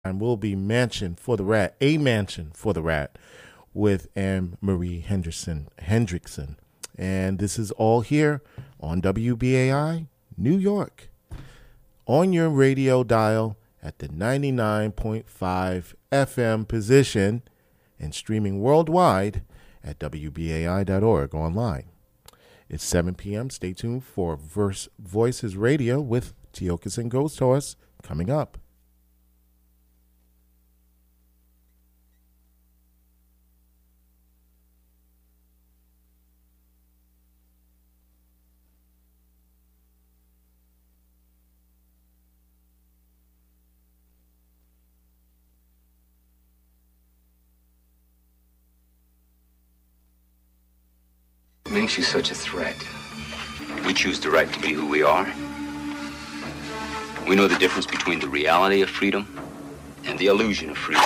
and will be Mansion for the Rat, a Mansion for the Rat, with Anne Marie Hendrickson. And this is all here on WBAI New York, on your radio dial at the 99.5 FM position, and streaming worldwide at WBAI.org online. It's 7 p.m. Stay tuned for Voices Radio with Teokas and Ghost Horse coming up. Makes you such a threat? We choose the right to be who we are. We know the difference between the reality of freedom and the illusion of freedom.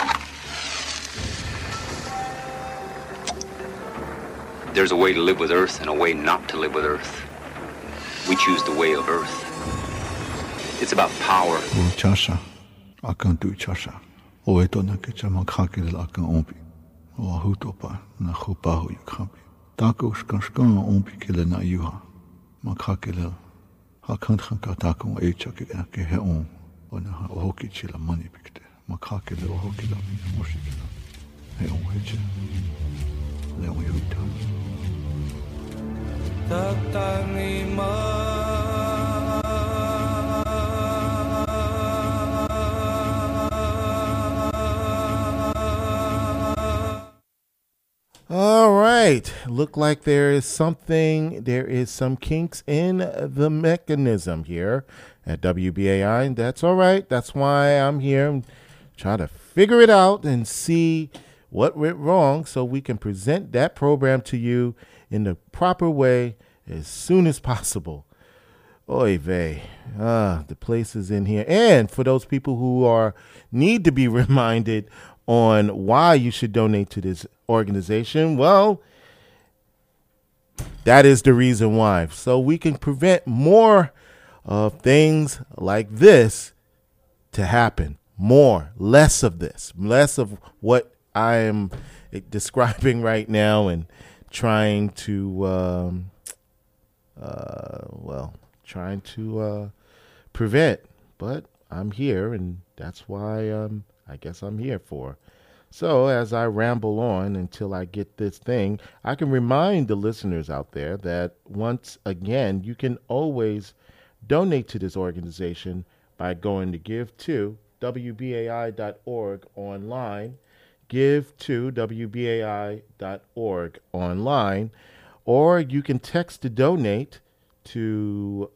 There's a way to live with Earth and a way not to live with Earth. We choose the way of Earth. It's about power. Chasha, akan tu chasha. Oeto na kechama kakil akan ompi. O hutopa na hupahu yukampi. Tako shkashkan ompi kile na yuha. Makakile hakant hanka tako echa ke he on. Ona ohoki chila mani pikte. Makakile ohoki la moshikila. He on heche. Le on yuta. All right. Look like there is some kinks in the mechanism here at WBAI, and that's all right. That's why I'm here. I'm trying to figure it out and see what went wrong so we can present that program to you in the proper way as soon as possible. Oy vey. The place is in here. And for those people who need to be reminded on why you should donate to this organization, well, that is the reason why. So we can prevent more of things like this to happen. Less of this, less of what I am describing right now and trying to, prevent. But I'm here, and that's why I guess I'm here for. So as I ramble on until I get this thing, I can remind the listeners out there that once again, you can always donate to this organization by going to give to WBAI.org online, give to WBAI.org online, or you can text to donate to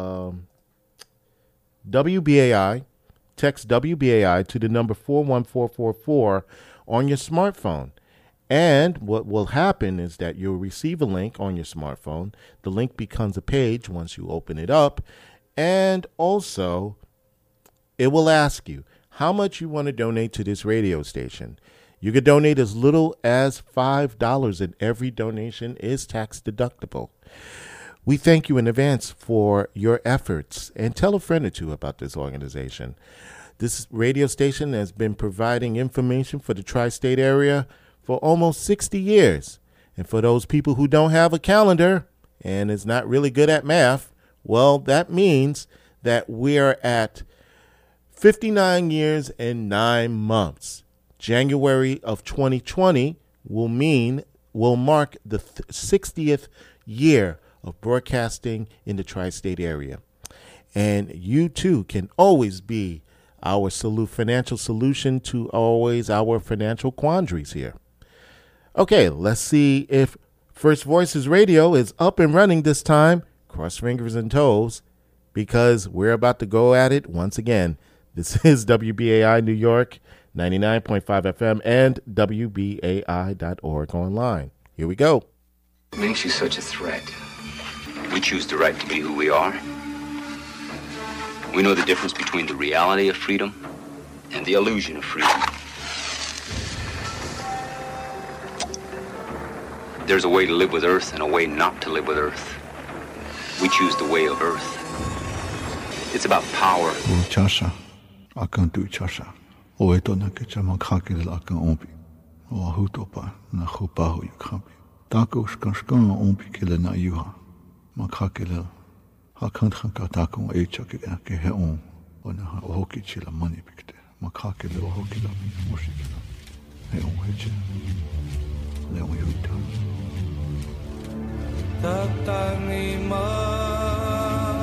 WBAI. Text WBAI to the number 41444 on your smartphone. And what will happen is that you'll receive a link on your smartphone. The link becomes a page once you open it up. And also, it will ask you how much you want to donate to this radio station. You can donate as little as $5, and every donation is tax deductible. We thank you in advance for your efforts, and tell a friend or two about this organization. This radio station has been providing information for the tri-state area for almost 60 years. And for those people who don't have a calendar and is not really good at math, well, that means that we are at 59 years and 9 months. January of 2020 will mark the 60th year of broadcasting in the tri-state area. And you too can always be our financial solution to always our financial quandaries here. Okay, let's see if First Voices Radio is up and running this time. Cross fingers and toes, because we're about to go at it once again. This is WBAI New York, 99.5 FM, and WBAI.org online. Here we go. Makes you such a threat? We choose the right to be who we are. We know the difference between the reality of freedom and the illusion of freedom. There's a way to live with Earth and a way not to live with Earth. We choose the way of Earth. It's about power. Chasha, akan tu chasha. O e tona ke chama kakele la kan ompi. O ahutopa na hupahu yu kampi. Tako shkan ompi kele na yuha. Ma kakele ha kantranka tako e chake ke he on. O na ha ohoki chila mani pikte. Ma kakele ohoki la moshikila. He on heche. Le on yuita. Tatangi mai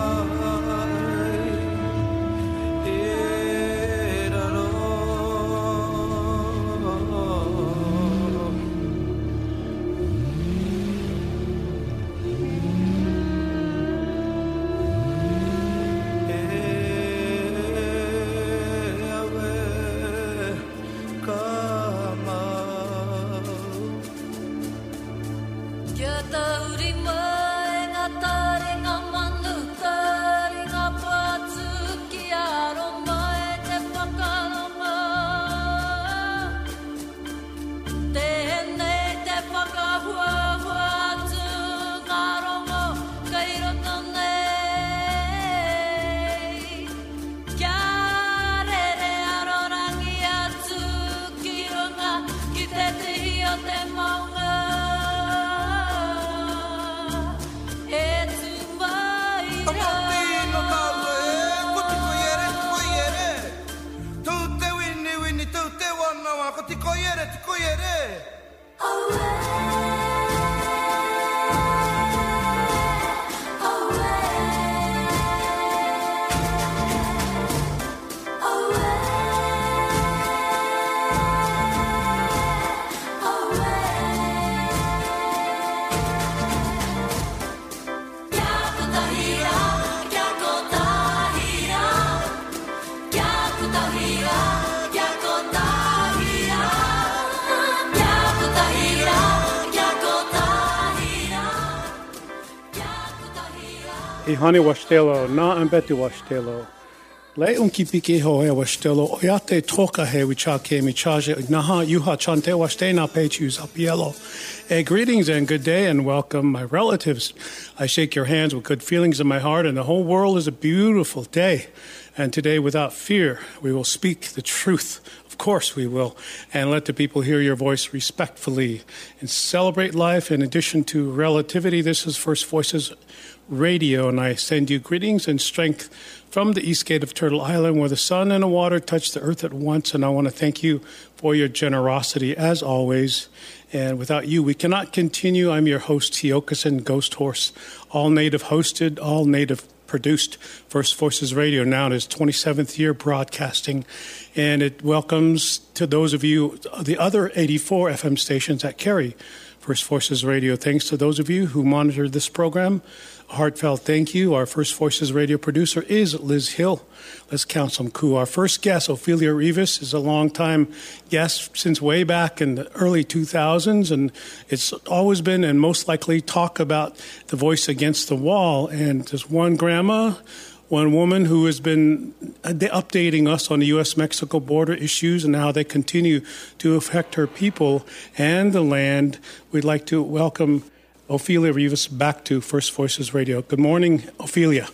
Ihane washtelo, na ambetu washtelo. Le unki piki ho e washtelo, oyate toka he wichake michaje, naha yuha chante washte na pechus apielo. Greetings and good day and welcome, my relatives. I shake your hands with good feelings in my heart, and the whole world is a beautiful day. And today, without fear, we will speak the truth. Of course we will. And let the people hear your voice respectfully and celebrate life. In addition to relativity, this is First Voices Radio, and I send you greetings and strength from the east gate of Turtle Island, where the sun and the water touch the earth at once. And I want to thank you for your generosity, as always. And without you, we cannot continue. I'm your host, Tiokasin Ghost Horse, all native hosted, all native produced First Voices Radio, now in its 27th year broadcasting. And it welcomes to those of you, the other 84 FM stations that carry First Voices Radio. Thanks to those of you who monitor this program. A heartfelt thank you. Our First Voices Radio producer is Liz Hill. Let's count some coup. Our first guest, Ophelia Rivas, is a longtime guest since way back in the early 2000s, and it's always been and most likely talk about the voice against the wall. And there's one grandma, one woman who has been updating us on the U.S.-Mexico border issues and how they continue to affect her people and the land. We'd like to welcome Ophelia Rivas back to First Voices Radio. Good morning, Ophelia.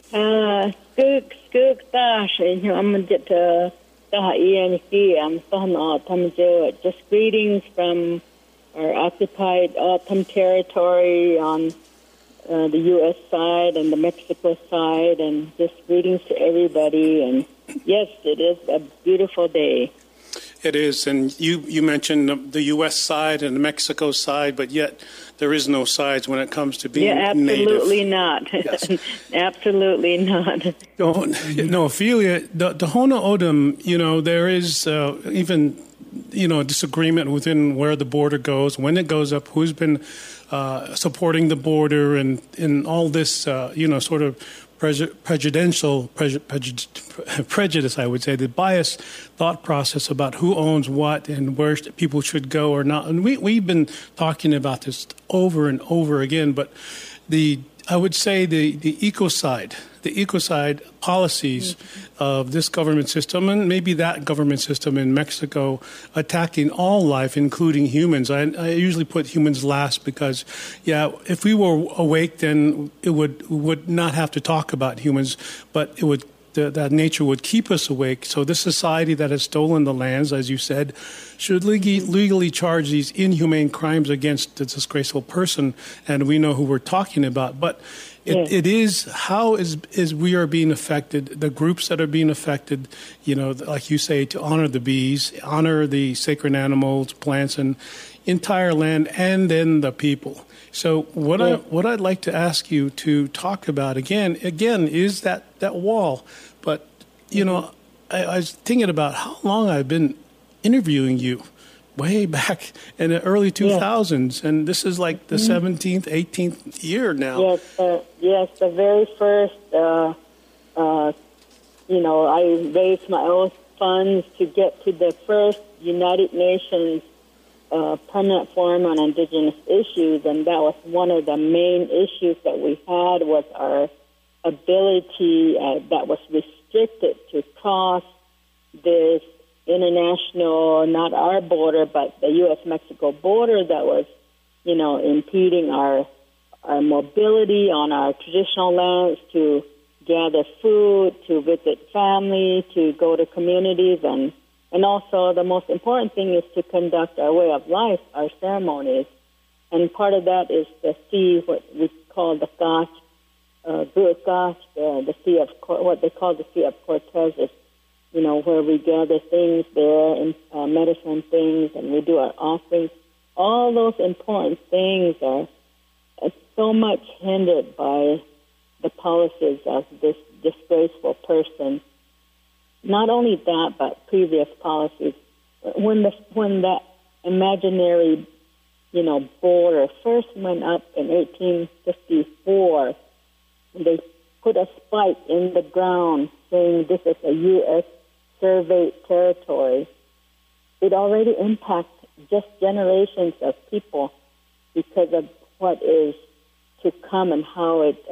Just greetings from our occupied Altam territory on the U.S. side and the Mexico side, and just greetings to everybody. And yes, it is a beautiful day. It is, and you mentioned the U.S. side and the Mexico side, but yet there is no sides when it comes to being absolutely native. Not. Yes. Absolutely not. No, Ophelia, the Hona Odom, there is even, disagreement within where the border goes, when it goes up, who's been supporting the border, and all this, sort of prejudice, I would say, the biased thought process about who owns what and where people should go or not. And we've been talking about this over and over again, but I would say the ecocide policies of this government system, and maybe that government system in Mexico, attacking all life, including humans. I usually put humans last because, if we were awake, then it would not have to talk about humans, but it would that nature would keep us awake. So this society that has stolen the lands, as you said, should legally charge these inhumane crimes against a disgraceful person, and we know who we're talking about. But it is how is we are being affected, the groups that are being affected, like you say, to honor the bees, honor the sacred animals, plants, and entire land, and then the people. So what I'd like to ask you to talk about again is that wall. But I was thinking about how long I've been interviewing you, way back in the early 2000s, and this is like the 17th, 18th year now. Yes, the very first. I raised my own funds to get to the first United Nations permanent forum on indigenous issues, and that was one of the main issues that we had, was our ability that was restricted to cross this international, not our border, but the U.S.-Mexico border that was, impeding our mobility on our traditional lands to gather food, to visit family, to go to communities, and also the most important thing is to conduct our way of life, our ceremonies. And part of that is the sea, what we call the Gach, the sea of, what they call the Sea of Cortez, where we gather things there, and medicine things, and we do our offerings. All those important things are so much hindered by the policies of this disgraceful person. Not only that, but previous policies. When that imaginary, border first went up in 1854, they put a spike in the ground saying this is a U.S. surveyed territory. It already impacts just generations of people because of what is to come and how it,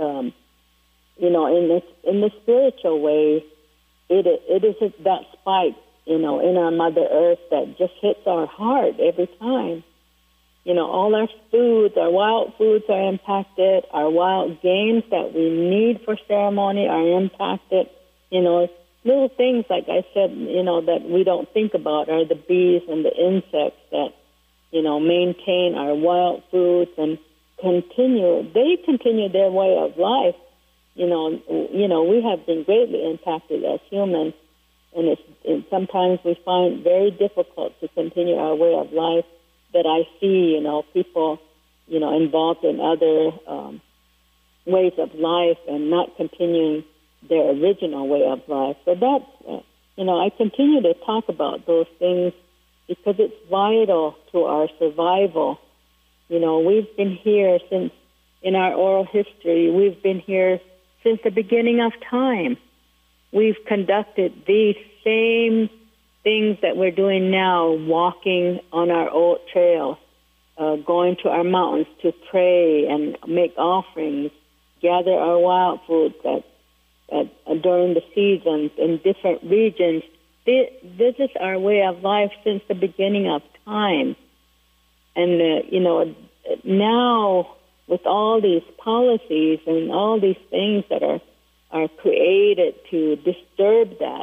in the spiritual way, it is that spike, in our Mother Earth that just hits our heart every time. All our foods, our wild foods are impacted. Our wild games that we need for ceremony are impacted. Little things, like I said, that we don't think about are the bees and the insects that, maintain our wild foods and they continue their way of life. We have been greatly impacted as humans, and sometimes we find very difficult to continue our way of life. That I see, people, involved in other ways of life and not continuing their original way of life. So that's, I continue to talk about those things because it's vital to our survival. We've been here since, in our oral history, we've been here since the beginning of time. We've conducted these same things that we're doing now, walking on our old trails, going to our mountains to pray and make offerings, gather our wild foods during the seasons in different regions. This is our way of life since the beginning of time. And, now with all these policies and all these things that are created to disturb that,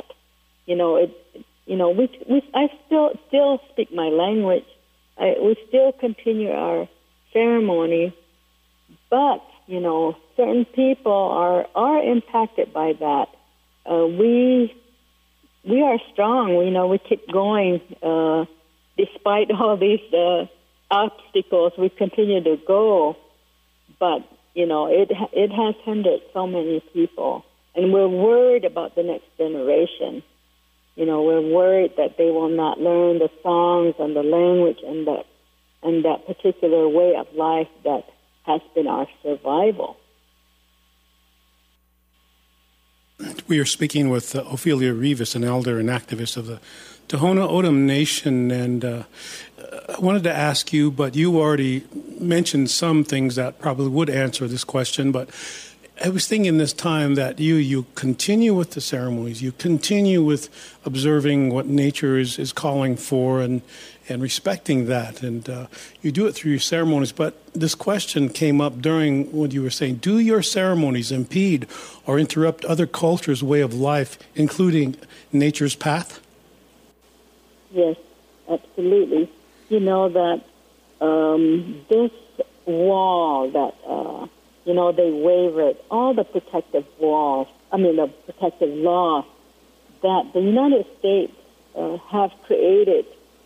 I still speak my language. We still continue our ceremony, but certain people are impacted by that. We are strong. We keep going despite all these obstacles. We continue to go, but it has hindered so many people, and we're worried about the next generation. We're worried that they will not learn the songs and the language and that particular way of life that has been our survival. We are speaking with Ophelia Rivas, an elder and activist of the Tohono O'odham Nation, and I wanted to ask you, but you already mentioned some things that probably would answer this question, but I was thinking this time that you continue with the ceremonies, you continue with observing what nature is calling for and respecting that, and you do it through your ceremonies. But this question came up during what you were saying. Do your ceremonies impede or interrupt other cultures' way of life, including nature's path? Yes, absolutely. You know that this wall that, they wavered, all the protective laws that the United States have created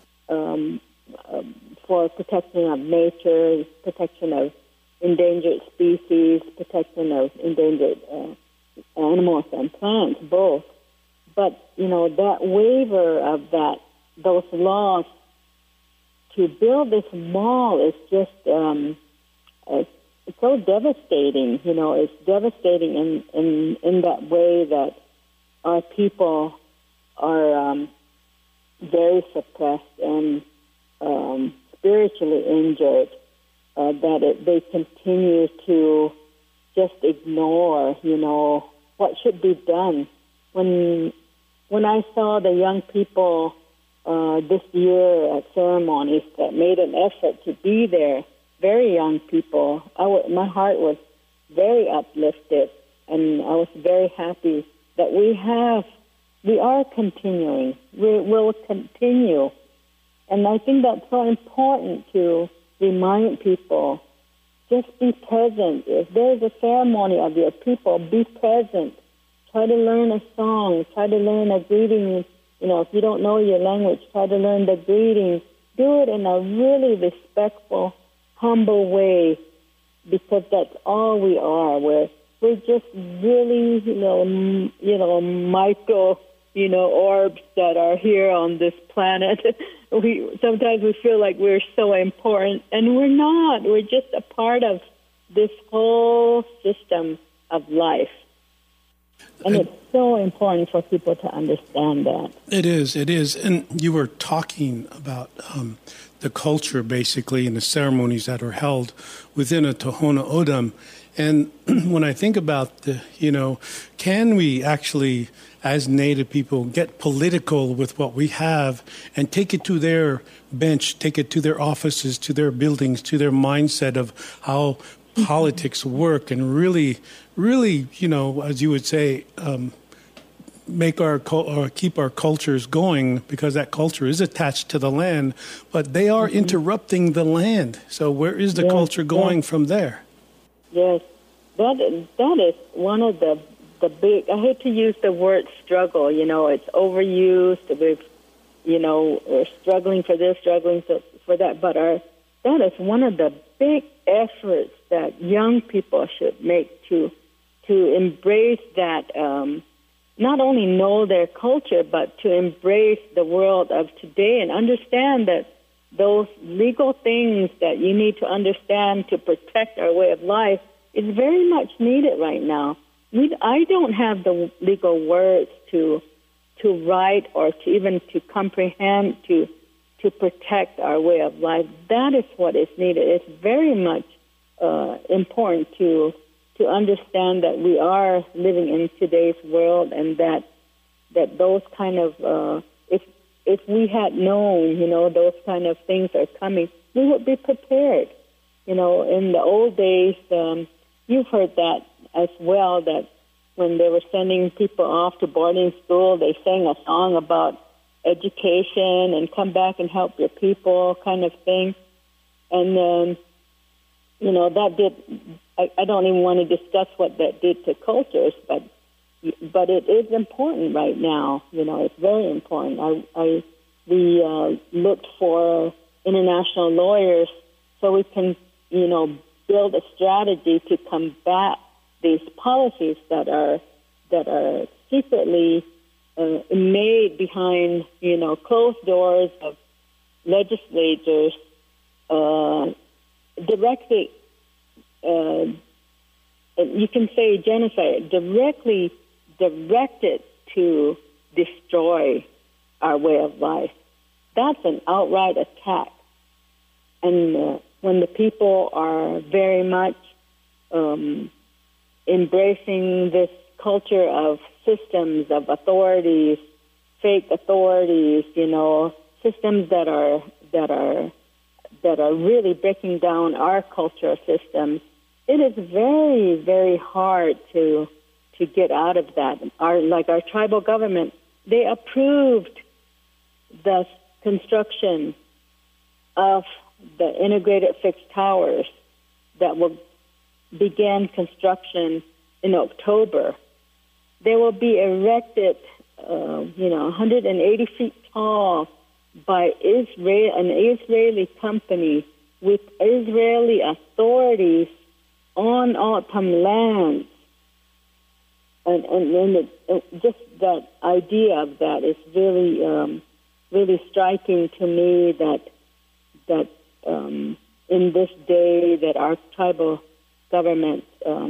for protection of nature, protection of endangered species, protection of endangered animals and plants, both. But, that waiver of those laws to build this mall is just it's so devastating. It's devastating in that way that our people are very suppressed and spiritually injured, they continue to just ignore, what should be done. When I saw the young people this year at ceremonies that made an effort to be there, very young people, my heart was very uplifted, and I was very happy that we are continuing. We will continue. And I think that's so important to remind people. Just be present. If there's a ceremony of your people, be present. Try to learn a song. Try to learn a greeting. If you don't know your language, try to learn the greeting. Do it in a really respectful, humble way, because that's all we are. We're just really, micro, orbs that are here on this planet. Sometimes we feel like we're so important, and we're not. We're just a part of this whole system of life. And it's so important for people to understand that. It is. And you were talking about the culture, basically, and the ceremonies that are held within a Tohono O'odham. And when I think about can we actually, as Native people, get political with what we have and take it to their bench, take it to their offices, to their buildings, to their mindset of how politics work, and really, as you would say, make or keep our cultures going, because that culture is attached to the land, but they are interrupting the land. So where is the culture going from there? Yes, that is one of the big. I hate to use the word struggle. It's overused. We're struggling for this, struggling for that. But that is one of the big efforts that young people should make to embrace that. Not only know their culture, but to embrace the world of today and understand that those legal things that you need to understand to protect our way of life is very much needed right now. I don't have the legal words to write or to even to comprehend to protect our way of life. That is what is needed. It's very much important to understand that we are living in today's world, and that those kind of if we had known, those kind of things are coming, we would be prepared. In the old days, you've heard that as well, that when they were sending people off to boarding school, they sang a song about education and come back and help your people kind of thing. And that did. I don't even want to discuss what that did to cultures, but it is important right now. It's very important. We looked for international lawyers so we can, build a strategy to combat these policies that are secretly made behind, closed doors of legislators, directly. You can say genocide, directly directed to destroy our way of life. That's an outright attack. And when the people are very much embracing this culture of systems, of authorities, fake authorities, systems that are really breaking down our cultural systems. It is very, very hard to get out of that. Our tribal government, they approved the construction of the integrated fixed towers that will begin construction in October. They will be erected, 180 feet tall by an Israeli company with Israeli authorities on O'odham lands. And just that idea of that is really, really striking to me that in this day that our tribal governments,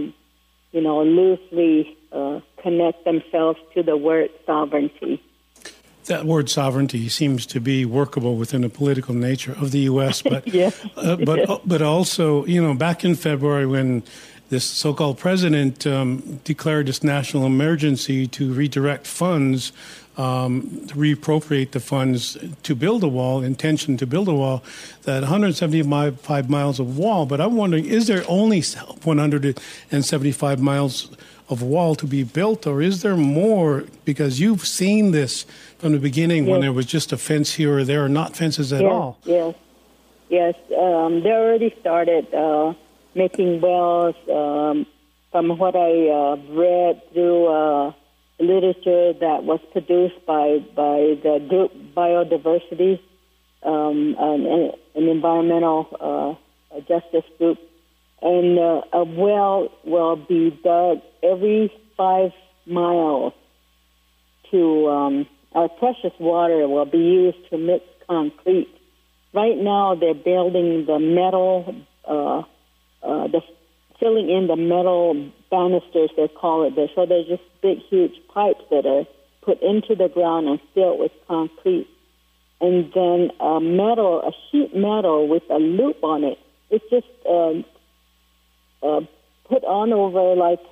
loosely connect themselves to the word sovereignty. That word sovereignty seems to be workable within the political nature of the U.S., but yes. But also, back in February when this so-called president declared this national emergency to redirect funds, to reappropriate the funds to build a wall, intention to build a wall, that 175 miles of wall. But I'm wondering, is there only 175 miles of wall to be built, or is there more? Because you've seen this from the beginning, when there was just a fence here or there, or not fences at all. Yes. They already started making wells. From what I read through literature that was produced by the group Biodiversity, an environmental justice group, and a well will be dug every 5 miles to our precious water will be used to mix concrete. Right now, they're building the metal, filling in the metal banisters, they call it. So they're just big, huge pipes that are put into the ground and filled with concrete. And then a sheet metal with a loop on it. It's just put on over like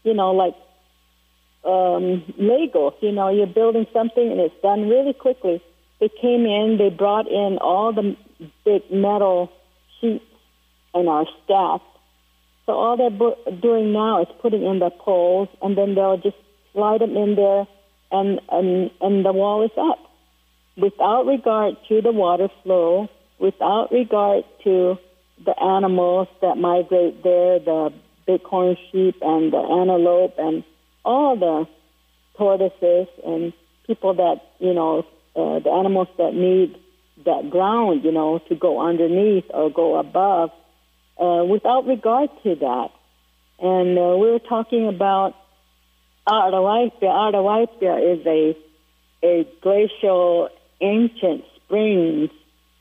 Lego. You're building something and it's done really quickly. They came in, they brought in all the big metal sheets and our staff. So all they're doing now is putting in the poles, and then they'll just slide them in there, and the wall is up. Without regard to the water flow, without regard to the animals that migrate there, the bighorn sheep and the antelope and all the tortoises and people that, the animals that need that ground, to go underneath or go above, without regard to that. And we were talking about Arawaipia. Arawaipia is a glacial ancient springs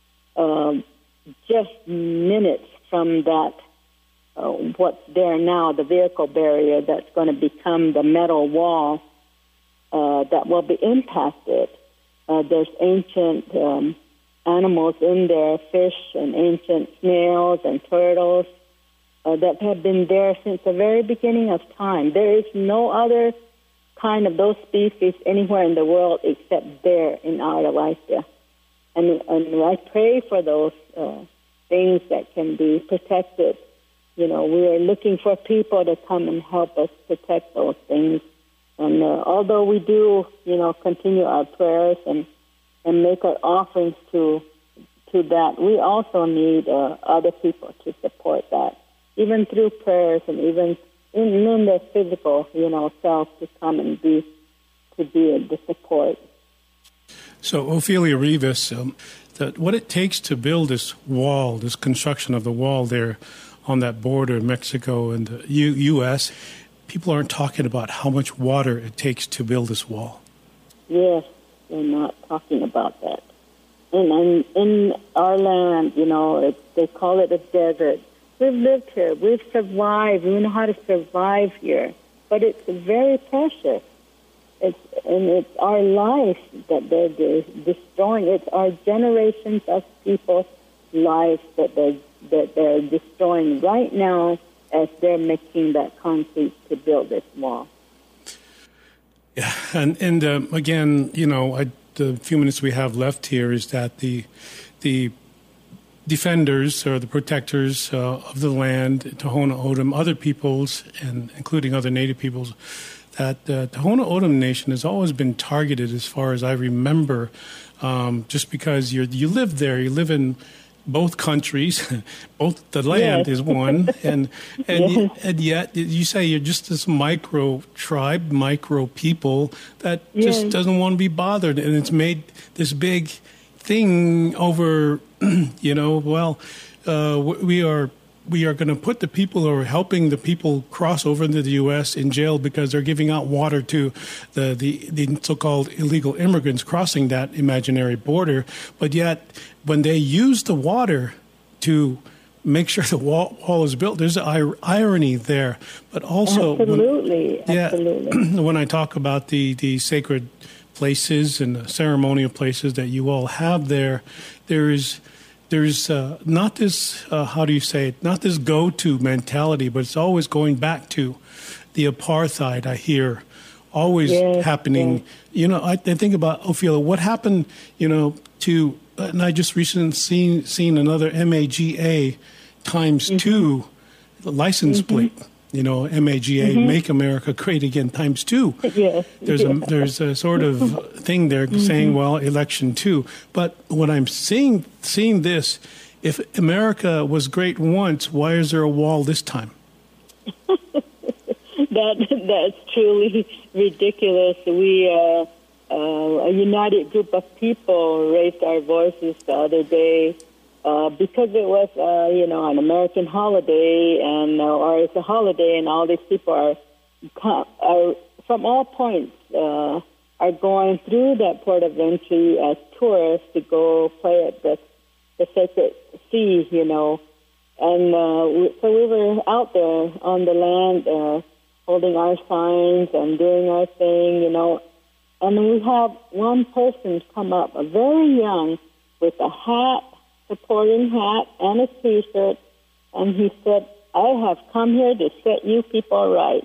just minutes from that, what's there now, the vehicle barrier that's going to become the metal wall that will be impacted. There's ancient animals in there, fish and ancient snails and turtles that have been there since the very beginning of time. There is no other kind of those species anywhere in the world except there in Arawaipia. And I pray for those things that can be protected. We are looking for people to come and help us protect those things. And although we do, continue our prayers and make our offerings to that, we also need other people to support that, even through prayers and even in their physical, self to come and be the support. So, Ophelia Rivas, what it takes to build this wall, this construction of the wall there on that border, Mexico and the U.S., people aren't talking about how much water it takes to build this wall. Yes, they're not talking about that. And in our land, they call it a desert. We've lived here. We've survived. We know how to survive here. But it's very precious. It's our life that they're destroying. It's our generations of people's lives that they're destroying right now as they're mixing that concrete to build this wall. Yeah, and again, the few minutes we have left here is that the defenders or the protectors of the land, Tohono O'odham, other peoples, and including other Native peoples, that the Tohono O'odham Nation has always been targeted, as far as I remember, just because you live there, you live in both countries, both the land is one, and yet you say you're just this micro tribe, micro people that just doesn't want to be bothered, and it's made this big thing over. We are going to put the people who are helping the people cross over into the U.S. in jail because they're giving out water to the so-called illegal immigrants crossing that imaginary border. But yet, when they use the water to make sure the wall is built, there's an irony there. But also, absolutely. When I talk about the sacred places and the ceremonial places that you all have there, there's not this, how do you say it, not this go-to mentality, but it's always going back to the apartheid, I hear, always happening. Yes. I think about, Ophelia, what happened, to, and I just recently seen another MAGA times 2 license plate. MAGA, Make America Great Again, times 2. Yes. There's a sort of thing there saying, well, election 2. But what I'm seeing this, if America was great once, why is there a wall this time? That's truly ridiculous. We, a united group of people, raised our voices the other day. Because it was, an American holiday, or it's a holiday, and all these people are from all points are going through that port of entry as tourists to go play at the sacred sea, and so we were out there on the land, holding our signs and doing our thing, and we had one person come up, a very young, with a hat. Supporting hat and a T-shirt, and he said, "I have come here to set you people right."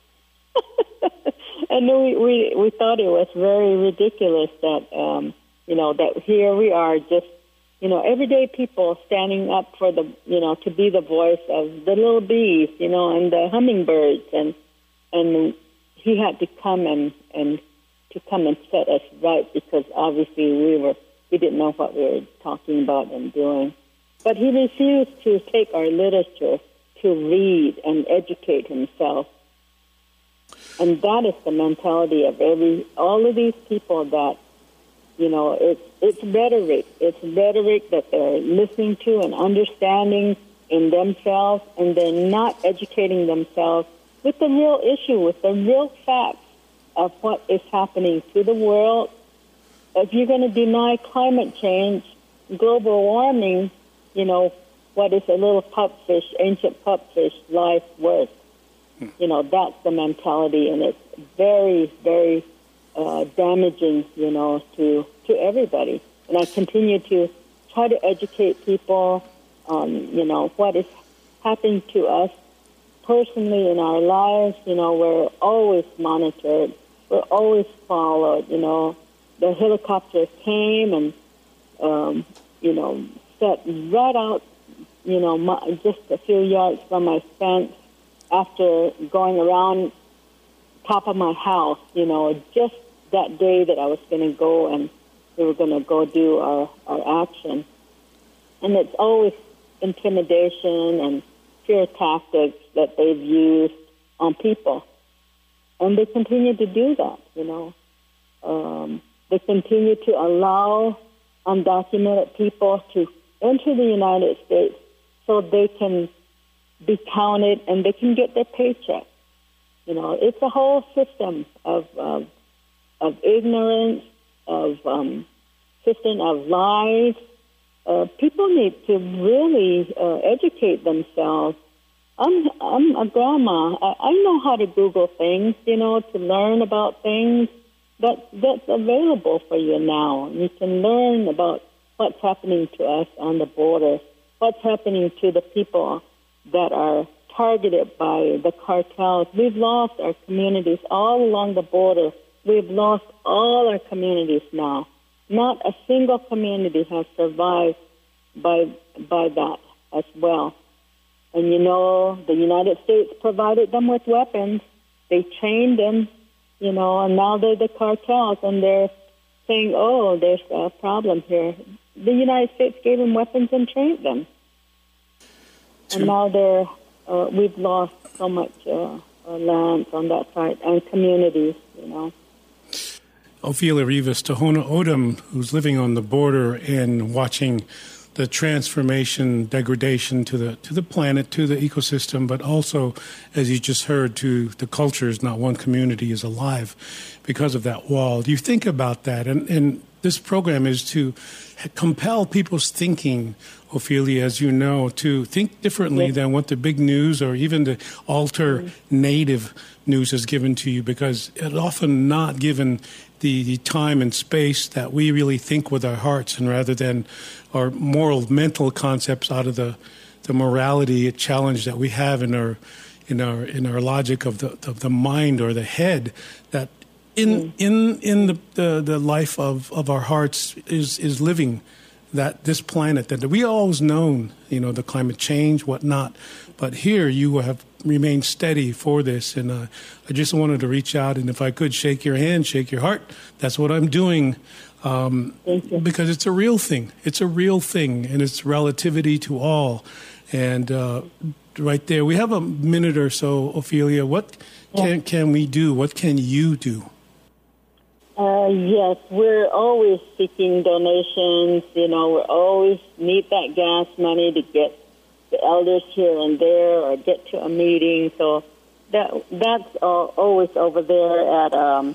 And we thought it was very ridiculous that that here we are, just everyday people standing up for the to be the voice of the little bees, and the hummingbirds, and he had to come and set us right, because obviously we didn't know what we were talking about and doing. But he refused to take our literature to read and educate himself. And that is the mentality of all of these people that, it's rhetoric. It's rhetoric that they're listening to and understanding in themselves, and they're not educating themselves with the real issue, with the real facts of what is happening to the world. If you're going to deny climate change, global warming, what is a little pupfish, ancient pupfish life worth? That's the mentality, and it's very, very damaging, to everybody. And I continue to try to educate people on, what is happening to us personally in our lives. We're always monitored. We're always followed, The helicopter came and, set right out, just a few yards from my fence after going around top of my house, just that day that I was going to go and we were going to go do our action. And it's always intimidation and fear tactics that they've used on people. And they continue to do that, They continue to allow undocumented people to enter the United States so they can be counted and they can get their paycheck. It's a whole system of ignorance, of system of lies. People need to really educate themselves. I'm a grandma. I know how to Google things, to learn about things. That's available for you now. You can learn about what's happening to us on the border, what's happening to the people that are targeted by the cartels. We've lost our communities all along the border. We've lost all our communities now. Not a single community has survived by that as well. And, the United States provided them with weapons. They trained them, and now they're the cartels, and they're saying, oh, there's a problem here. The United States gave them weapons and trained them. And now we've lost so much land on that side and communities, Ophelia Rivas, Tohono O'odham, who's living on the border and watching the transformation, degradation to the planet, to the ecosystem, but also, as you just heard, to the cultures. Not one community is alive because of that wall. Do you think about that? And this program is to compel people's thinking, Ophelia, as you know, to think differently than what the big news or even the alternative news is given to you, because it's often not given the time and space that we really think with our hearts, and rather than our moral, mental concepts out of the morality challenge that we have in our logic of the mind or the head, that in the life of our hearts is living that this planet that we always known, the climate change, whatnot, but here you have remained steady for this, and I just wanted to reach out, and if I could shake your hand, shake your heart. That's what I'm doing, because it's a real thing. It's a real thing, and it's relativity to all. And right there, we have a minute or so, Ophelia. What can we do? What can you do? Yes, we're always seeking donations. We always need that gas money to get the elders here and there or get to a meeting. So that's always over there at our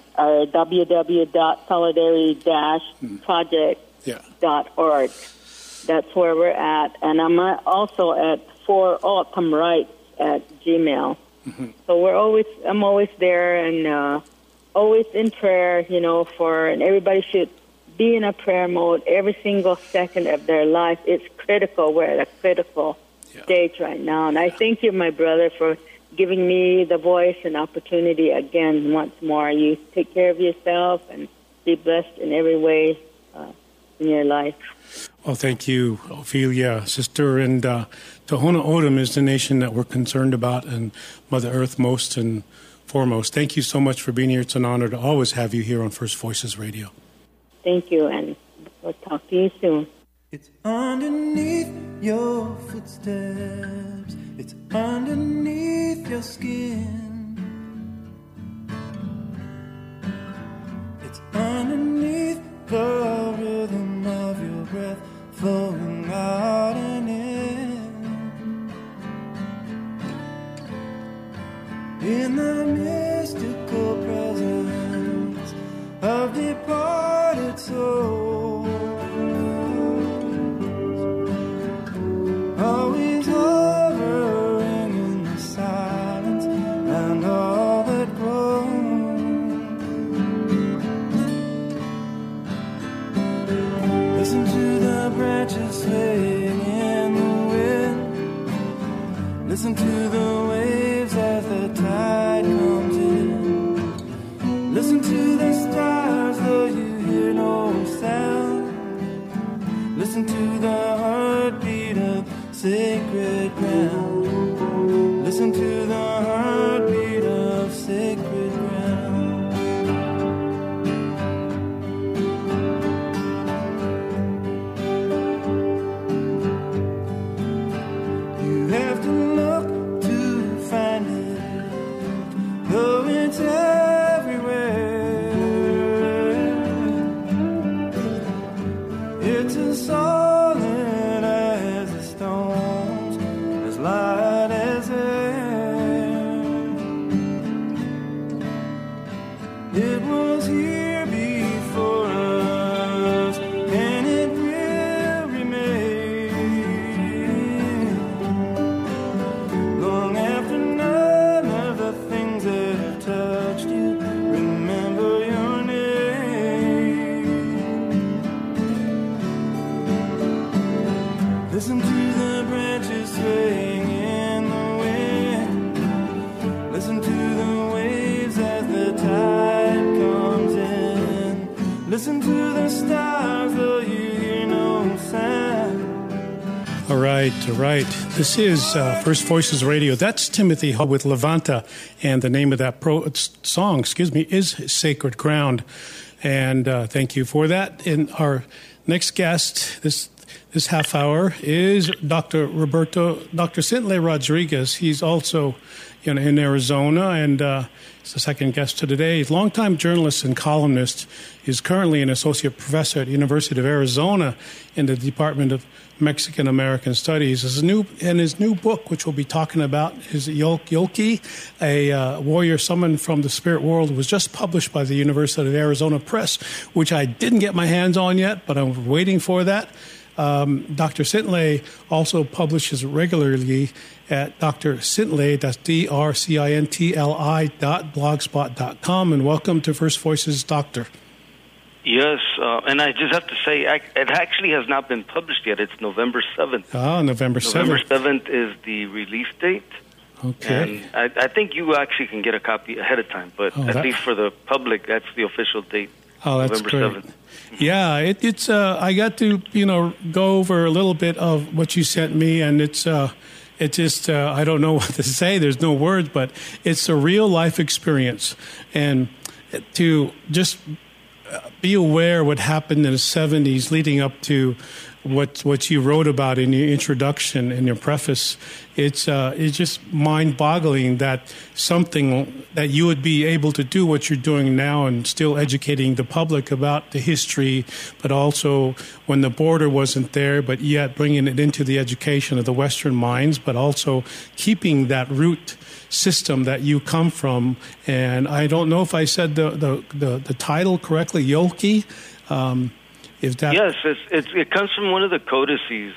www.solidarity-project.org. That's where we're at. And I'm also at 4 Autumn Rights at Gmail. Mm-hmm. So I'm always there and always in prayer, and everybody should be in a prayer mode every single second of their life. It's critical. We're at a critical stage right now. And I thank you, my brother, for giving me the voice and opportunity again once more. You take care of yourself and be blessed in every way in your life. Well, thank you, Ophelia, sister. And Tohono O'odham is the nation that we're concerned about, and Mother Earth most and foremost. Thank you so much for being here. It's an honor to always have you here on First Voices Radio. Thank you, and we'll talk to you soon. It's underneath your footsteps. It's underneath your skin. It's underneath the rhythm of your breath flowing out and in the mystical presence of departed souls, always hovering in the silence and all that grows. Listen to the branches swaying in the wind. Listen to the waves as the tide comes in. Listen to the stars, though you hear no sound. Listen to the heartbeat of sacred ground. Listen to the heartbeat of sacred ground. You have to look to find it, though it's everywhere. It's as solid as the stones, as light as air. It was here before us, and it will remain long after none of the things that have touched you remember your name. Listen to the branches swaying in the wind. All right. This is First Voices Radio. That's Timothy Hull with Levanta, and the name of that song, is Sacred Ground. And thank you for that. And our next guest this half hour is Dr. Cintlay Rodriguez. He's also in Arizona, and he's the second guest today. He's a longtime journalist and columnist. He's currently an associate professor at the University of Arizona in the Department of Mexican American Studies. His new book, which we'll be talking about, is Yolki, a warrior summoned from the spirit world, was just published by the University of Arizona Press, which I didn't get my hands on yet, but I'm waiting for that. Dr. Cintlay also publishes regularly at Dr. Cintlay, that's DrCintli.blogspot.com. And welcome to First Voices, Doctor. Yes, and I just have to say, it actually has not been published yet. It's November 7th. November 7th. November 7th is the release date. Okay. And I think you actually can get a copy ahead of time, but at least for the public, that's the official date. Oh, that's November great. 7th. Yeah, it's. I got to go over a little bit of what you sent me, and it's just I don't know what to say. There's no words, but it's a real life experience, and to just be aware what happened in the 70s, leading up to what you wrote about in your introduction, in your preface. It's just mind-boggling that something that you would be able to do what you're doing now and still educating the public about the history, but also when the border wasn't there, but yet bringing it into the education of the Western minds, but also keeping that root system that you come from. And I don't know if I said the title correctly, Yolki. Yes, it comes from one of the codices,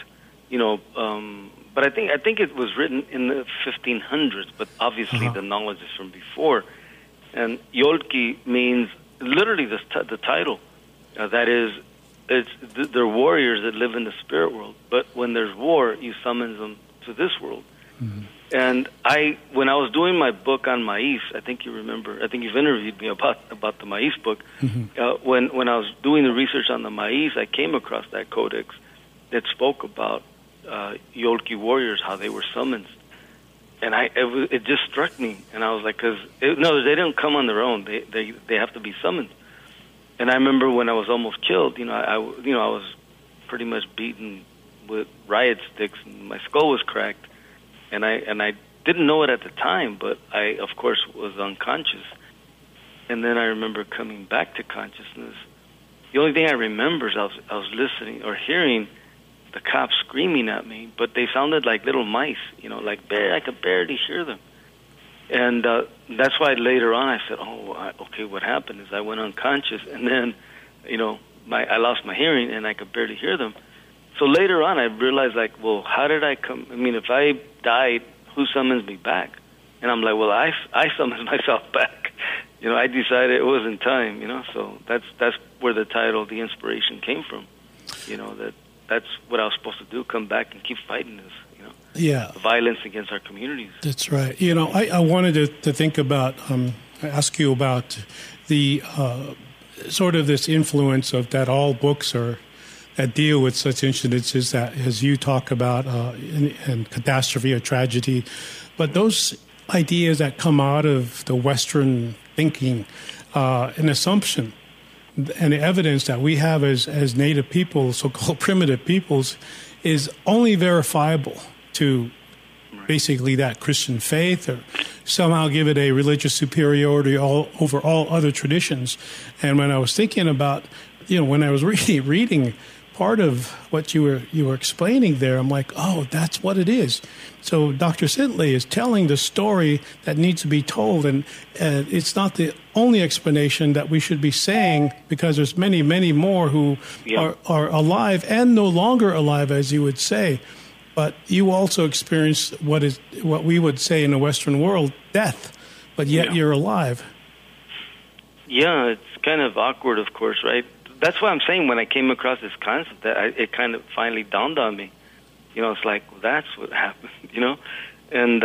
but I think it was written in the 1500s, but obviously the knowledge is from before. And Yolki means literally the title. That is, they're warriors that live in the spirit world, but when there's war, you summon them to this world. Mm-hmm. And when I was doing my book on Maíz, I think you remember, I think you've interviewed me about the Maíz book. Mm-hmm. When I was doing the research on the Maíz, I came across that codex that spoke about Yolki warriors, how they were summoned. And it just struck me, and I was like, they didn't come on their own. They have to be summoned. And I remember when I was almost killed, I was pretty much beaten with riot sticks, and my skull was cracked. And I didn't know it at the time, but I, of course, was unconscious. And then I remember coming back to consciousness. The only thing I remember is I was listening or hearing the cops screaming at me, but they sounded like little mice, I could barely hear them. And that's why later on I said, okay, what happened is I went unconscious, and then, I lost my hearing, and I could barely hear them. So later on, I realized, how did I come? I mean, if I died, who summons me back? And I'm like, well, I summoned myself back. I decided it wasn't time, So that's where the title, the inspiration came from. That's what I was supposed to do, come back and keep fighting this, Yeah. Violence against our communities. That's right. I wanted to think about, ask you about the sort of this influence of that all books are that deal with such incidences that, as you talk about, in catastrophe or tragedy, but those ideas that come out of the Western thinking, an assumption and the evidence that we have as native people, so-called primitive peoples, is only verifiable to basically that Christian faith, or somehow give it a religious superiority over all other traditions. And when I was thinking about, when I was reading part of what you were explaining there, I'm like, oh, that's what it is. So Dr. Cintlay is telling the story that needs to be told, and it's not the only explanation that we should be saying, because there's many, many more who are alive and no longer alive, as you would say. But you also experience what we would say in the Western world, death, but yet you're alive. Yeah, it's kind of awkward, of course, right? That's why I'm saying when I came across this concept, that it kind of finally dawned on me. It's like, well, that's what happened, And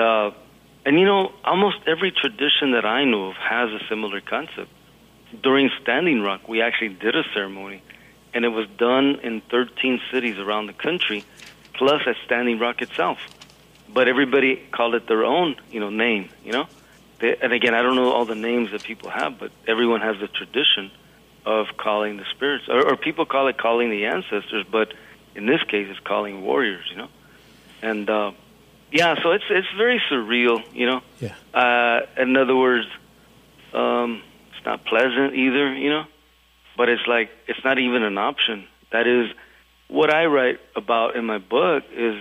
almost every tradition that I know of has a similar concept. During Standing Rock, we actually did a ceremony, and it was done in 13 cities around the country. plus at Standing Rock itself. But everybody called it their own, name, and again, I don't know all the names that people have, but everyone has a tradition of calling the spirits, or people call it calling the ancestors, but in this case, it's calling warriors, And, so it's very surreal, Yeah. In other words, it's not pleasant either, but it's like, it's not even an option. That is, what I write about in my book is,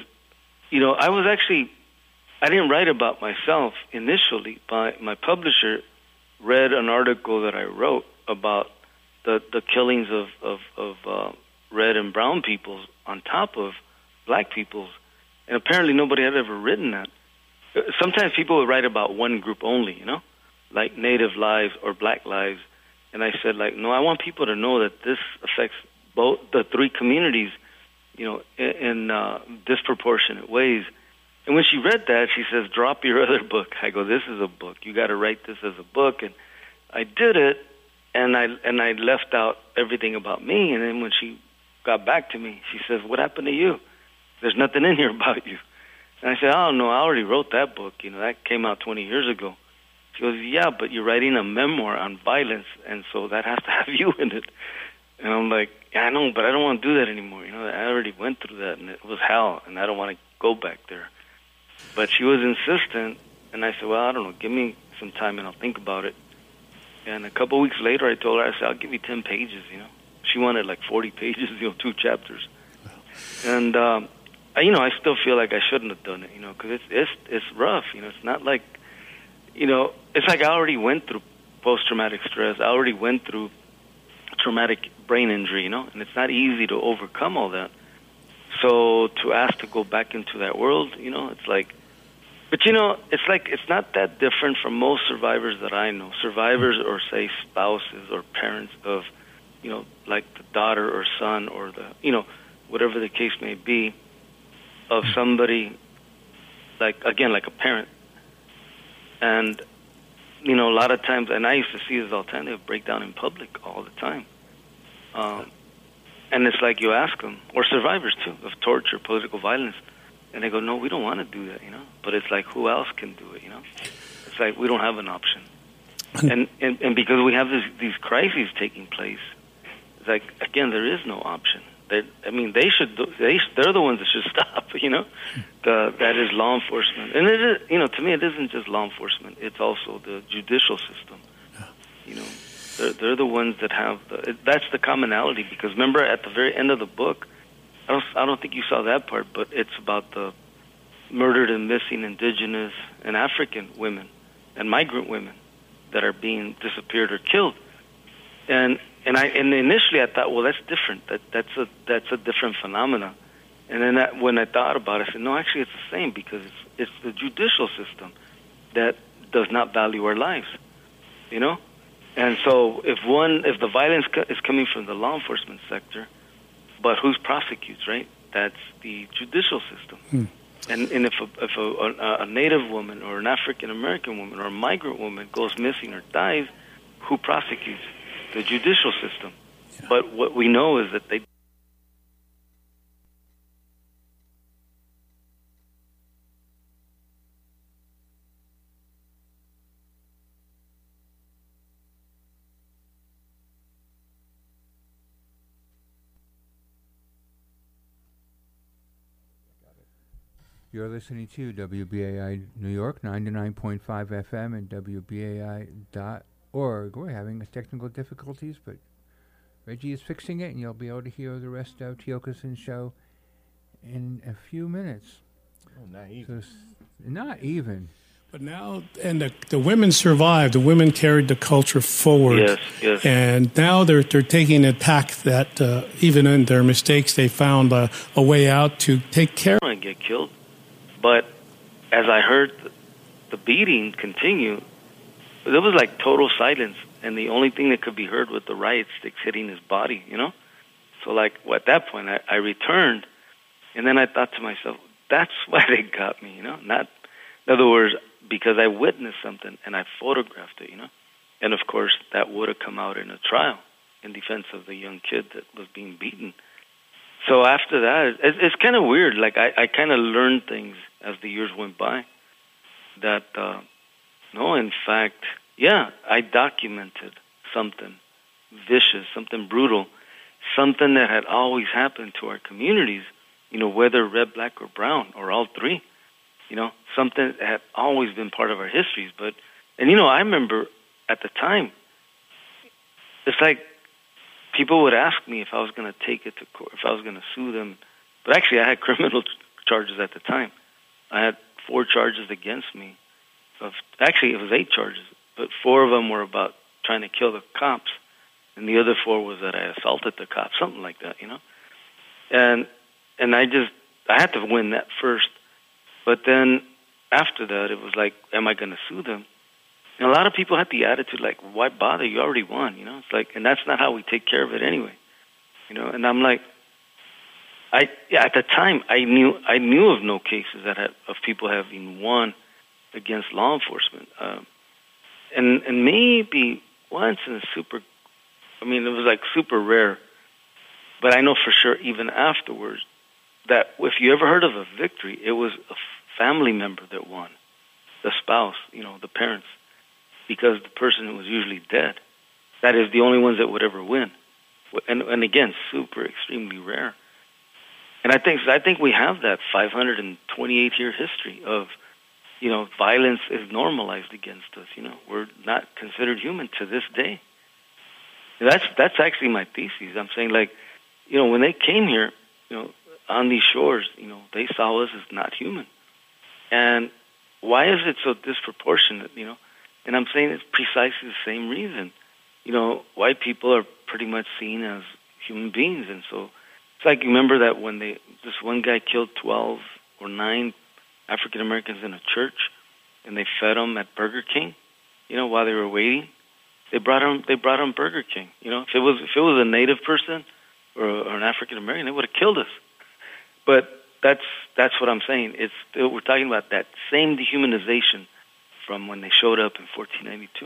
I didn't write about myself initially. My publisher read an article that I wrote about the killings of red and brown peoples on top of black peoples, and apparently nobody had ever written that. Sometimes people would write about one group only, like Native lives or black lives, and I said, no, I want people to know that this affects both the three communities, in disproportionate ways. And when she read that, she says, drop your other book. I go, this is a book. You got to write this as a book. And I did it, and I left out everything about me. And then when she got back to me, she says, what happened to you? There's nothing in here about you. And I said, oh, no, I already wrote that book. That came out 20 years ago. She goes, yeah, but you're writing a memoir on violence, and so that has to have you in it. And I'm like, yeah, I know, but I don't want to do that anymore. I already went through that, and it was hell, and I don't want to go back there. But she was insistent, and I said, well, I don't know, give me some time and I'll think about it. And a couple of weeks later, I told her, I said, I'll give you 10 pages, She wanted like 40 pages, 2 chapters. And, I still feel like I shouldn't have done it, because it's rough, It's not like, it's like I already went through post-traumatic stress. I already went through traumatic brain injury, and it's not easy to overcome all that. So to ask to go back into that world, it's like, but it's like, it's not that different from most survivors that I know. Survivors, or say spouses or parents of, like the daughter or son or the, whatever the case may be, of somebody, like a parent. And, a lot of times, and I used to see this all the time, they would break down in public all the time. And it's like you ask them, or survivors too, of torture, political violence, and they go, no, we don't want to do that, But it's like, who else can do it, It's like, we don't have an option. And because we have these crises taking place, it's like, again, there is no option. They're the ones that should stop, That is law enforcement. And it is, to me, it isn't just law enforcement. It's also the judicial system, They're the ones that have that's the commonality, because remember at the very end of the book, I don't think you saw that part, but it's about the murdered and missing indigenous and African women and migrant women that are being disappeared or killed. And initially I thought, well, that's different. That's a different phenomena. And then when I thought about it, I said, no, actually it's the same, because it's the judicial system that does not value our lives, And so if the violence is coming from the law enforcement sector, but who prosecutes, right? That's the judicial system. And if a Native woman or an African American woman or a migrant woman goes missing or dies, who prosecutes? The judicial system. Yeah. But what we know is that they. You're listening to WBAI New York, 99.5 FM and WBAI.org. We're having technical difficulties, but Reggie is fixing it, and you'll be able to hear the rest of Tiokasin's show in a few minutes. Oh, not even. So, not even. But now, and the women survived. The women carried the culture forward. Yes. And now they're taking a tack that even in their mistakes, they found a way out to take care. And get killed. But as I heard the beating continue, there was like total silence, and the only thing that could be heard was the riot sticks hitting his body, So like at that point, I returned, and then I thought to myself, that's why they got me, Not, in other words, because I witnessed something and I photographed it, And of course, that would have come out in a trial in defense of the young kid that was being beaten. So after that, it's kind of weird. Like, I kind of learned things as the years went by that, no, in fact, yeah, I documented something vicious, something brutal, something that had always happened to our communities, whether red, black, or brown, or all three, something that had always been part of our histories. But, I remember at the time, it's like people would ask me if I was going to take it to court, if I was going to sue them. But actually, I had criminal charges at the time. I had 4 charges against me. Actually, it was 8 charges, but 4 of them were about trying to kill the cops, and the other 4 was that I assaulted the cops, something like that, And I had to win that first. But then after that, it was like, am I going to sue them? And a lot of people had the attitude like, why bother? You already won, It's like, and that's not how we take care of it anyway, And I'm like, at the time, I knew of no cases of people having won against law enforcement, and maybe once in it was like super rare, but I know for sure even afterwards that if you ever heard of a victory, it was a family member that won, the spouse, the parents, because the person was usually dead. That is the only ones that would ever win, and again, super extremely rare. And I think we have that 528-year history of, violence is normalized against us. We're not considered human to this day. That's actually my thesis. I'm saying, like, when they came here, on these shores, they saw us as not human. And why is it so disproportionate, And I'm saying it's precisely the same reason. White people are pretty much seen as human beings. And so it's like, you remember that when this one guy killed 12 or 9 African Americans in a church, and they fed them at Burger King, while they were waiting. They brought them Burger King. If it was a Native person or an African American, they would have killed us. But that's what I'm saying. We're talking about that same dehumanization from when they showed up in 1492.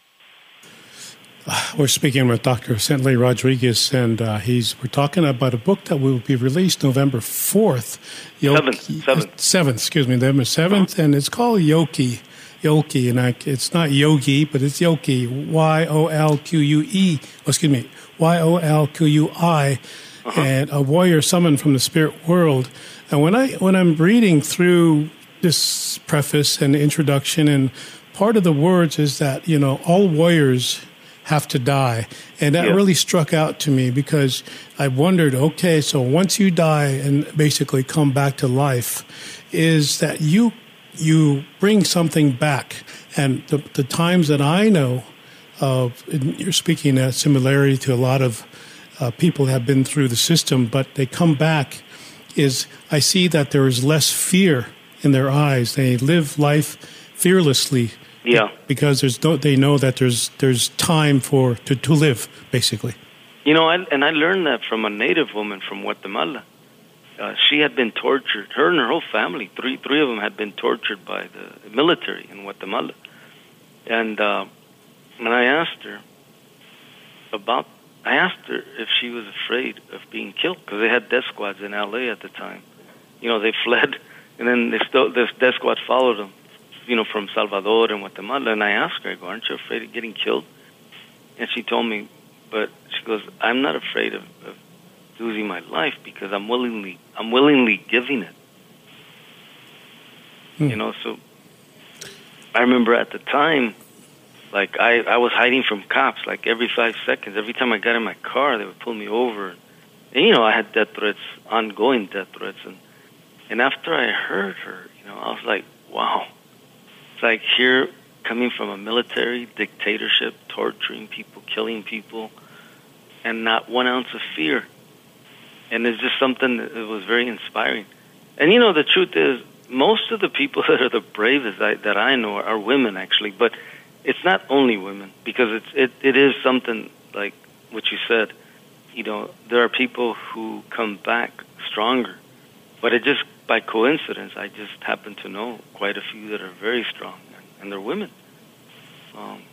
We're speaking with Dr. Centley Rodriguez, and we're talking about a book that will be released November 4th. 7th, excuse me, November 7th, and it's called Yoki. Yoki, and it's not Yogi, but it's Yoki, Yolqui, and a warrior summoned from the spirit world. And when I'm reading through this preface and introduction, and part of the words is that, all warriors have to die. And that really struck out to me, because I wondered, okay, so once you die and basically come back to life, is that you bring something back. And the times that I know of, you're speaking a similarity to a lot of people have been through the system, but they come back, I see that there is less fear in their eyes. They live life fearlessly. Yeah, because they know that there's time to live, basically. And I learned that from a Native woman from Guatemala. She had been tortured. Her and her whole family, three of them, had been tortured by the military in Guatemala. And when I asked her if she was afraid of being killed, because they had death squads in L.A. at the time. They fled, and then this death squad followed them. From Salvador and Guatemala. And I asked her, I go, aren't you afraid of getting killed? And she told me, but she goes, I'm not afraid of losing my life, because I'm willingly giving it. So I remember at the time, like I was hiding from cops, like every 5 seconds. Every time I got in my car, they would pull me over. And, I had death threats, ongoing death threats. And after I heard her, I was like, wow. It's like here, coming from a military dictatorship, torturing people, killing people, and not 1 ounce of fear. And it's just something that was very inspiring. And, the truth is, most of the people that are the bravest that I know are women, actually. But it's not only women, because it is something like what you said. There are people who come back stronger. But it just, by coincidence, I just happen to know quite a few that are very strong, and they're women.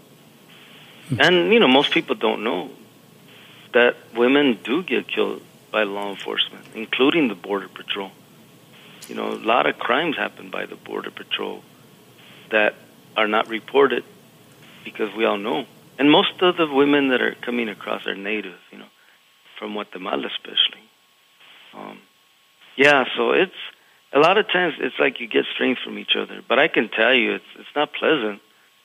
And, most people don't know that women do get killed by law enforcement, including the Border Patrol. You know, a lot of crimes happen by the Border Patrol that are not reported because we all know. And most of the women that are coming across are native, you know, from Guatemala especially. Yeah, so it's a lot of times it's like you get strength from each other. But I can tell you it's not pleasant.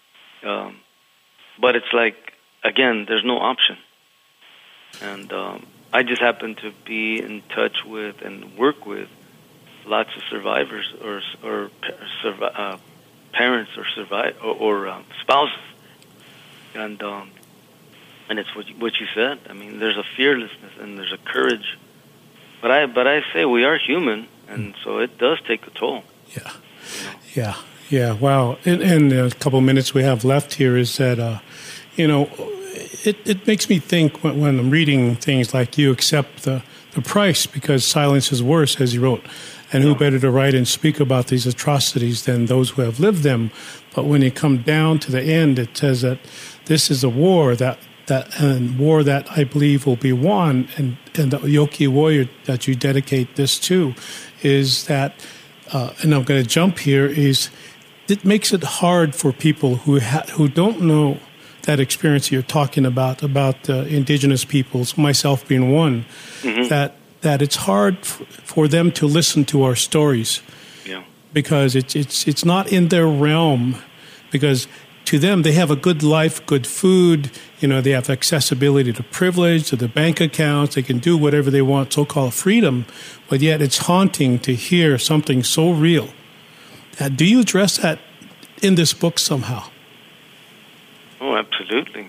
But it's like, again, there's no option. And I just happen to be in touch with and work with lots of survivors or parents or spouses. And it's what you said. I mean, there's a fearlessness and there's a courage. But I say we are human, and so it does take a toll. Yeah, you know? Yeah. Wow. And a couple of minutes we have left here is that, you know, it makes me think when I'm reading things like you accept the price because silence is worse, as you wrote. And who better to write and speak about these atrocities than those who have lived them? But when you come down to the end, it says that this is a war that I believe will be won. And the Yoki warrior that you dedicate this to is that, and I'm going to jump here, is it makes it hard for people who don't know that experience you're talking about indigenous peoples, myself being one, that it's hard for them to listen to our stories, because it's not in their realm, because to them they have a good life, good food, you know, they have accessibility to privilege, to the bank accounts, they can do whatever they want, so-called freedom, but yet it's haunting to hear something so real. Do you address that in this book somehow? Oh, absolutely.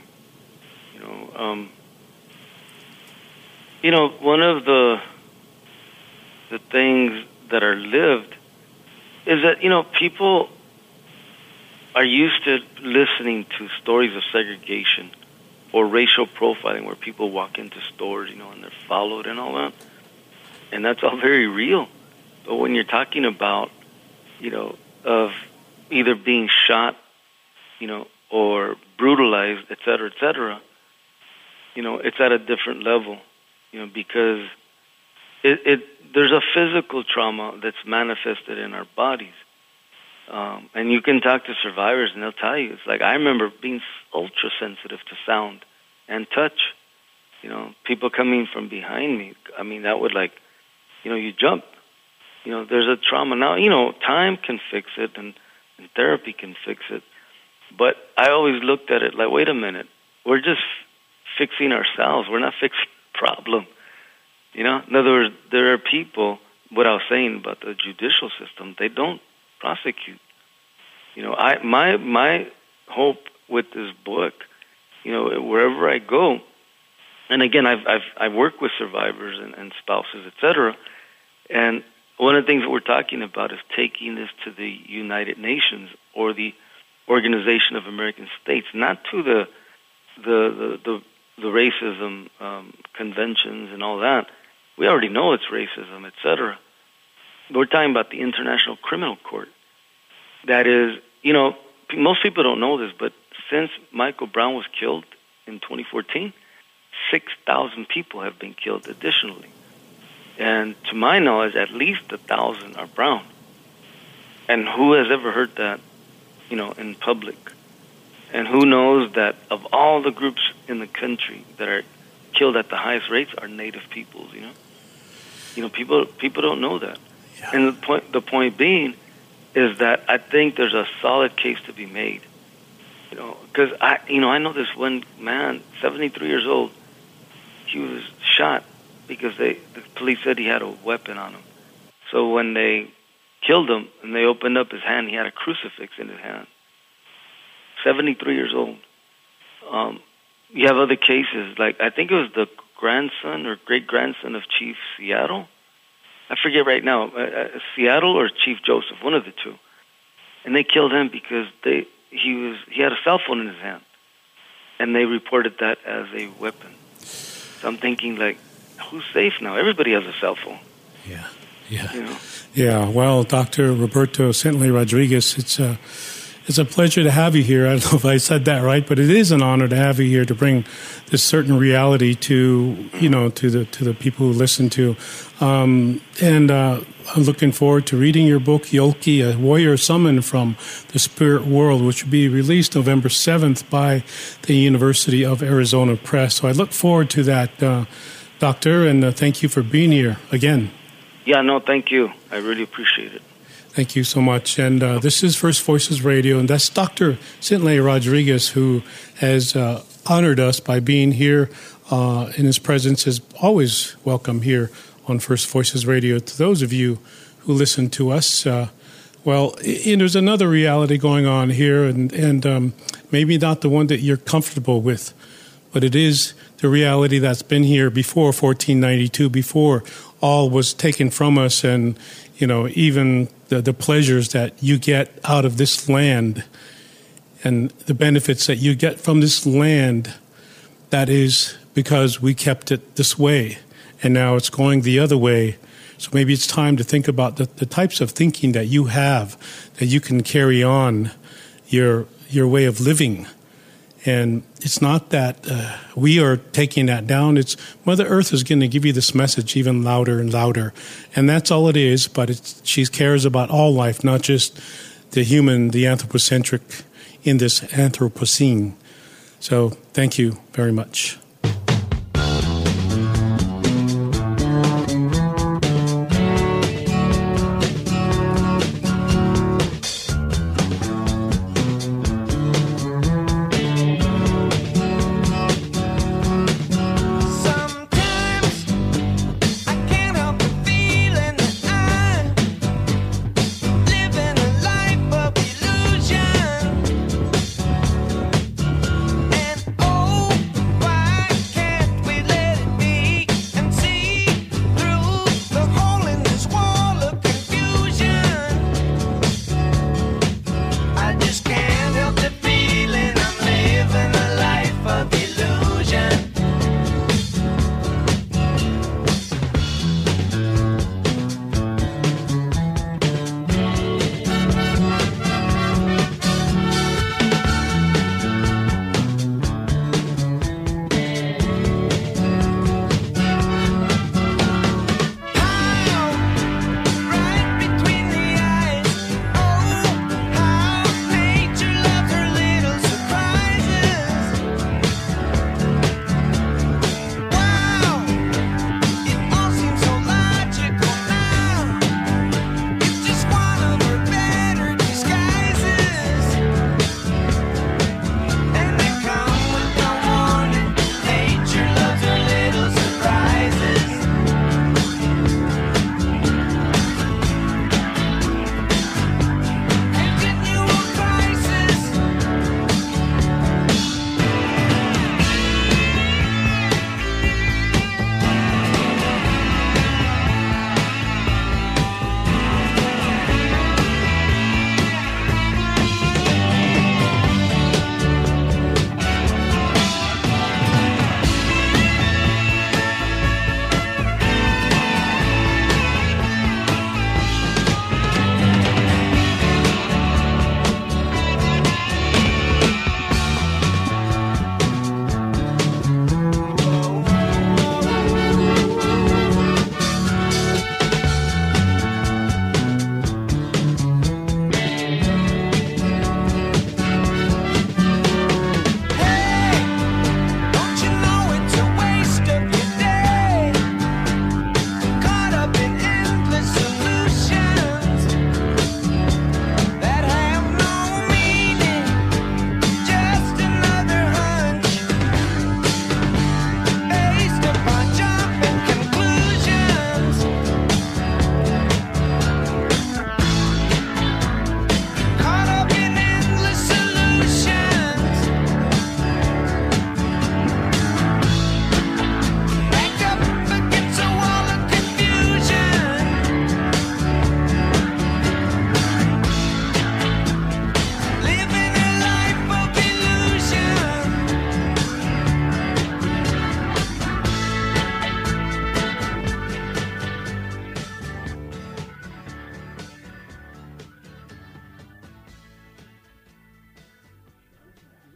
One of the things that are lived is that, you know, people are used to listening to stories of segregation or racial profiling where people walk into stores, you know, and they're followed and all that. And that's all very real. But when you're talking about, you know, of either being shot, you know, or brutalized, et cetera, you know, it's at a different level, you know, because there's a physical trauma that's manifested in our bodies. And you can talk to survivors and they'll tell you, it's like, I remember being ultra sensitive to sound and touch, you know, people coming from behind me. I mean, that would, like, you know, you jump, you know, there's a trauma. Now, you know, time can fix it and therapy can fix it. But I always looked at it like, wait a minute, we're just fixing ourselves. We're not fixing the problem. You know, in other words, there are people, what I was saying about the judicial system, they don't prosecute. You know, my hope with this book, you know, wherever I go, and again, I've worked with survivors and spouses, et cetera, and one of the things that we're talking about is taking this to the United Nations or the Organization of American States, not to the racism conventions and all that. We already know it's racism, et cetera. We're talking about the International Criminal Court. That is, you know, most people don't know this, but since Michael Brown was killed in 2014, 6,000 people have been killed additionally. And to my knowledge, at least 1,000 are brown. And who has ever heard that, you know, in public? And who knows that of all the groups in the country that are killed at the highest rates are Native peoples, you know? You know, people don't know that. Yeah. And the point being is that I think there's a solid case to be made. You know, because I know this one man, 73 years old, he was shot because the police said he had a weapon on him. So when they killed him and they opened up his hand, he had a crucifix in his hand. 73 years old. You have other cases, like I think it was the grandson or great-grandson of Chief Seattle. I forget right now, Seattle or Chief Joseph, one of the two. And they killed him because he had a cell phone in his hand. And they reported that as a weapon. So I'm thinking, like, who's safe now? Everybody has a cell phone. Yeah. You know? Yeah, well, Dr. Roberto Centley Rodriguez, It's a pleasure to have you here. I don't know if I said that right, but it is an honor to have you here to bring this certain reality to the people who listen to. I'm looking forward to reading your book, Yolki, A Warrior Summoned from the Spirit World, which will be released November 7th by the University of Arizona Press. So I look forward to that, Doctor, and thank you for being here again. Yeah, no, thank you. I really appreciate it. Thank you so much. And this is First Voices Radio, and that's Dr. Cintlay Rodriguez, who has honored us by being here. And his presence is always welcome here on First Voices Radio. To those of you who listen to us, there's another reality going on here, and maybe not the one that you're comfortable with, but it is the reality that's been here before 1492, before all was taken from us, and even the pleasures that you get out of this land and the benefits that you get from this land, that is because we kept it this way, and now it's going the other way. So maybe it's time to think about the types of thinking that you have, that you can carry on your way of living. And it's not that we are taking that down. It's Mother Earth is going to give you this message even louder and louder. And that's all it is, but she cares about all life, not just the human, the anthropocentric in this Anthropocene. So thank you very much. Why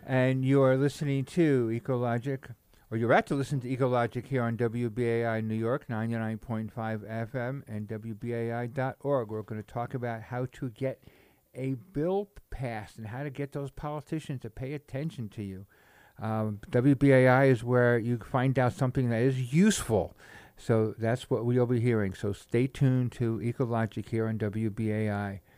And you are listening to Ecologic, or you're about to listen to Ecologic here on WBAI New York, 99.5 FM and WBAI.org. We're going to talk about how to get a bill passed and how to get those politicians to pay attention to you. WBAI is where you find out something that is useful. So that's what we'll be hearing. So stay tuned to Ecologic here on WBAI.